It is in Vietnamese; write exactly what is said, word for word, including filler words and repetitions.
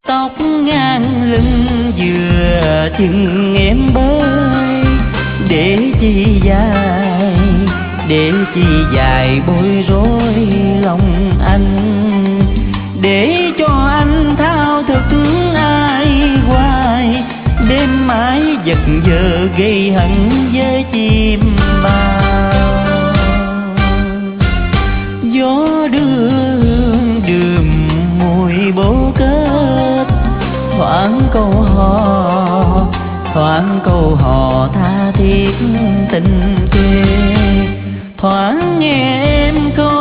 tóc ngang lưng vừa chừng em bơi. Để chi dài, để chi dài bối rối lòng anh, để cho anh thao thức thương ai hoài, đêm mãi giật giờ gây hận với chim bao. Gió đưa đường mùi bố kết, thoáng câu hò, thoáng câu hò tha thiết tình kề, thoáng nghe em câu